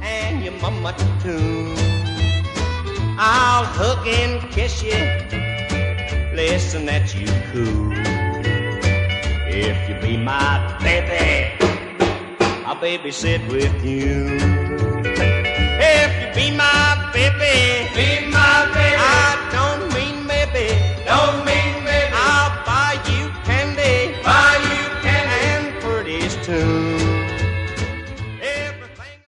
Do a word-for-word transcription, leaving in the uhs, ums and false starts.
and your mama too. I'll hug and kiss you, listen that you cool. If you be my baby, I'll babysit with you.